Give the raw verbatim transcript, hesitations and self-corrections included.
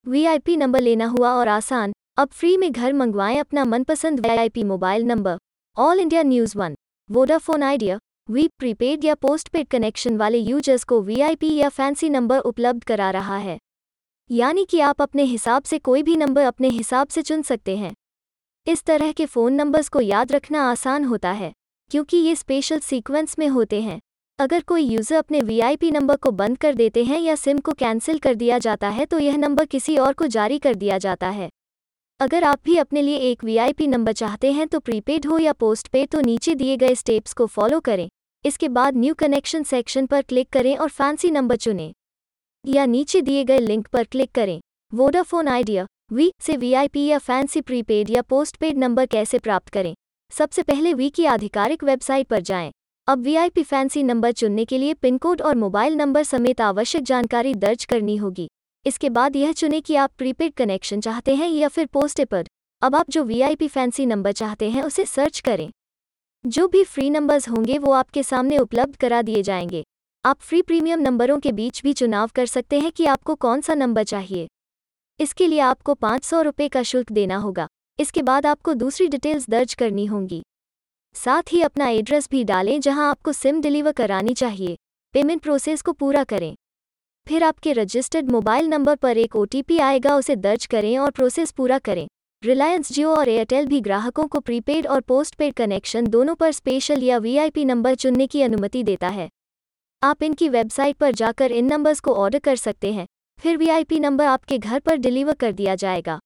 VIP number लेना हुआ और आसान। अब फ्री में घर मंगवाएं अपना मनपसंद VIP mobile number. All India news one, Vodafone Idea, Vi prepaid या पोस्टपेड कनेक्शन वाले यूजर्स को वीआईपी या फैंसी नंबर उपलब्ध करा रहा है। यानी कि आप अपने हिसाब से कोई भी नंबर अपने हिसाब से चुन सकते हैं। इस तरह के फ़ोन नंबर्स को याद रखना आसान होता है, क्योंकि ये स्पेशल सीक्वेंस में होते हैं। अगर कोई यूज़र अपने वीआईपी नंबर को बंद कर देते हैं या सिम को कैंसिल कर दिया जाता है तो यह नंबर किसी और को जारी कर दिया जाता है। अगर आप भी अपने लिए एक वीआईपी नंबर चाहते हैं तो प्रीपेड हो या पोस्टपेड तो नीचे दिए गए स्टेप्स को फॉलो करें। इसके बाद न्यू कनेक्शन सेक्शन पर क्लिक करें और फैंसी नंबर चुनें, या नीचे दिए गए लिंक पर क्लिक करें। वोडाफोन आइडिया, वी से वीआईपी या फैंसी प्रीपेड या पोस्टपेड नंबर कैसे प्राप्त करें? सबसे पहले वी की आधिकारिक वेबसाइट पर जाएं। अब वीआईपी फैंसी नंबर चुनने के लिए पिन कोड और मोबाइल नंबर समेत आवश्यक जानकारी दर्ज करनी होगी। इसके बाद यह चुनें कि आप प्रीपेड कनेक्शन चाहते हैं या फिर पोस्टपेड। अब आप जो वीआईपी फैंसी नंबर चाहते हैं उसे सर्च करें। जो भी फ्री नंबर्स होंगे वो आपके सामने उपलब्ध करा दिए जाएंगे। आप फ्री प्रीमियम नंबरों के बीच भी चुनाव कर सकते हैं कि आपको कौन सा नंबर चाहिए। इसके लिए आपको पाँच सौ रुपये का शुल्क देना होगा। इसके बाद आपको दूसरी डिटेल्स दर्ज करनी होंगी। साथ ही अपना एड्रेस भी डालें जहां आपको सिम डिलीवर करानी चाहिए। पेमेंट प्रोसेस को पूरा करें। फिर आपके रजिस्टर्ड मोबाइल नंबर पर एक ओटीपी आएगा, उसे दर्ज करें और प्रोसेस पूरा करें। रिलायंस जियो और एयरटेल भी ग्राहकों को प्रीपेड और पोस्टपेड कनेक्शन दोनों पर स्पेशल या वीआईपी नंबर चुनने की अनुमति देता है। आप इनकी वेबसाइट पर जाकर इन नंबर्स को ऑर्डर कर सकते हैं, फिर वीआईपी नंबर आपके घर पर डिलीवर कर दिया जाएगा।